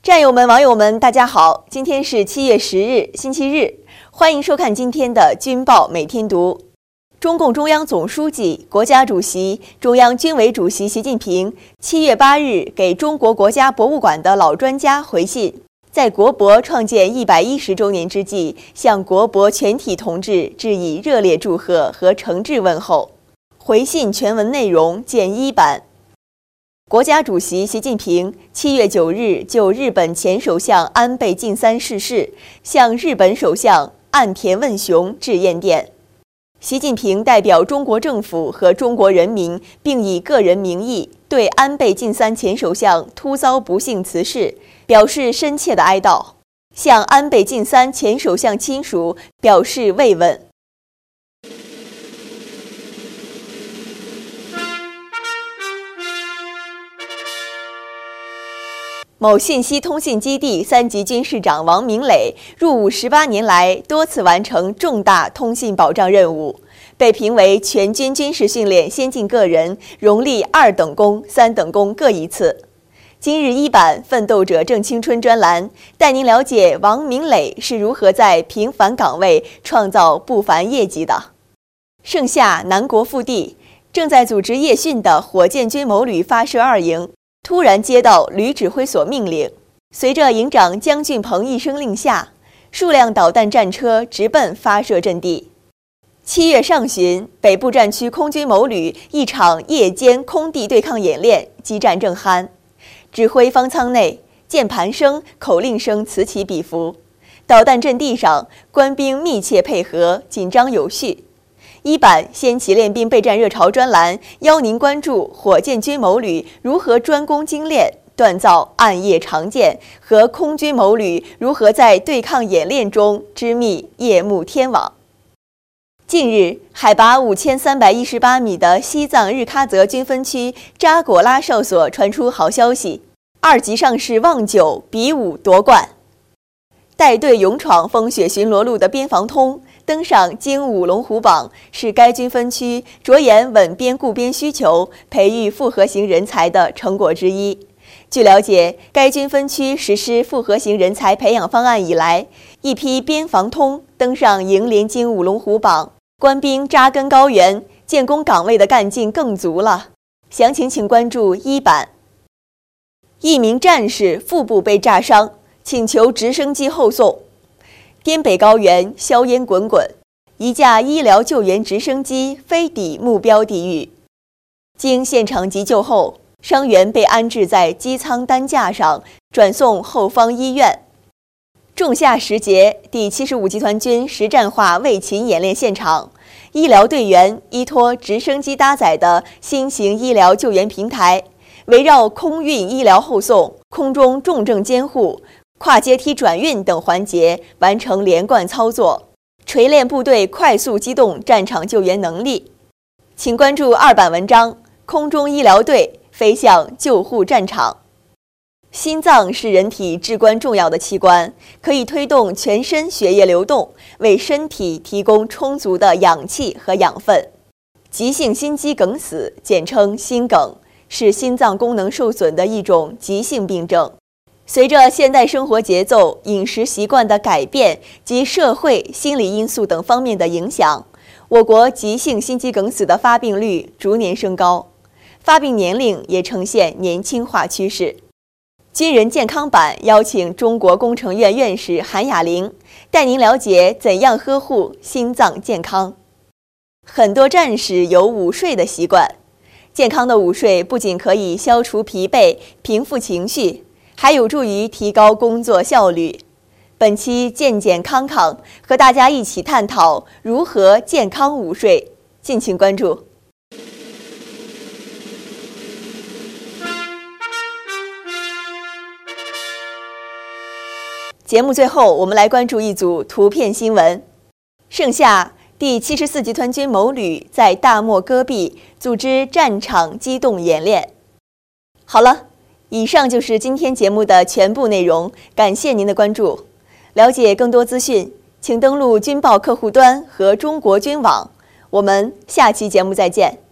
战友们、网友们，大家好！今天是7月10日，星期日，欢迎收看今天的《军报每天读》。中共中央总书记、国家主席、中央军委主席习近平7月8日给中国国家博物馆的老专家回信，在国博创建110周年之际，向国博全体同志致以热烈祝贺和诚挚问候。回信全文内容见一版。国家主席习近平7月9日就日本前首相安倍晋三逝世，向日本首相岸田文雄致唁电。习近平代表中国政府和中国人民，并以个人名义对安倍晋三前首相突遭不幸辞世表示深切的哀悼，向安倍晋三前首相亲属表示慰问。某信息通信基地3级军事长王明磊入伍18年来多次完成重大通信保障任务，被评为全军军事训练先进个人，荣立2等功、3等功各1次。今日一版奋斗者正青春专栏带您了解王明磊是如何在平凡岗位创造不凡业绩的。盛夏南国腹地，正在组织夜训的火箭军某旅发射2营突然接到旅指挥所命令，随着营长姜俊鹏一声令下，数辆导弹战车直奔发射阵地。7月上旬，北部战区空军某旅一场夜间空地对抗演练激战正酣，指挥方舱内键盘声、口令声此起彼伏，导弹阵地上官兵密切配合，紧张有序。一版先期练兵备战热潮专栏邀您关注火箭军某旅如何专攻精炼锻造暗夜长剑，和空军某旅如何在对抗演练中织密夜幕天网。近日，海拔5318米的西藏日喀则军分区扎果拉哨所传出好消息，2级上士望9比5夺冠。带队勇闯风雪巡逻路的边防通登上精武龙虎榜，是该军分区着眼稳边固边需求，培育复合型人才的成果之一。据了解，该军分区实施复合型人才培养方案以来，一批边防通登上营连精武龙虎榜，官兵扎根高原，建功岗位的干劲更足了。详情请关注一版。一名战士腹部被炸伤，请求直升机后送。滇北高原硝烟滚滚，一架医疗救援直升机飞抵目标地域，经现场急救后，伤员被安置在机舱担架上，转送后方医院。仲夏时节，第75集团军实战化卫勤演练现场，医疗队员依托直升机搭载的新型医疗救援平台，围绕空运医疗后送、空中重症监护、跨阶梯转运等环节完成连贯操作，锤炼部队快速机动战场救援能力。请关注2版文章：空中医疗队飞向救护战场。心脏是人体至关重要的器官，可以推动全身血液流动，为身体提供充足的氧气和养分。急性心肌梗死，简称心梗，是心脏功能受损的一种急性病症。随着现代生活节奏、饮食习惯的改变及社会、心理因素等方面的影响，我国急性心肌梗死的发病率逐年升高，发病年龄也呈现年轻化趋势。军人健康版邀请中国工程院院士韩雅玲带您了解怎样呵护心脏健康。很多战士有午睡的习惯，健康的午睡不仅可以消除疲惫、平复情绪，还有助于提高工作效率。本期健健康康和大家一起探讨如何健康午睡，敬请关注。节目最后，我们来关注一组图片新闻。盛夏，第74集团军某旅在大漠戈壁组织战场机动演练。好了，以上就是今天节目的全部内容，感谢您的关注。了解更多资讯，请登录军报客户端和中国军网。我们下期节目再见。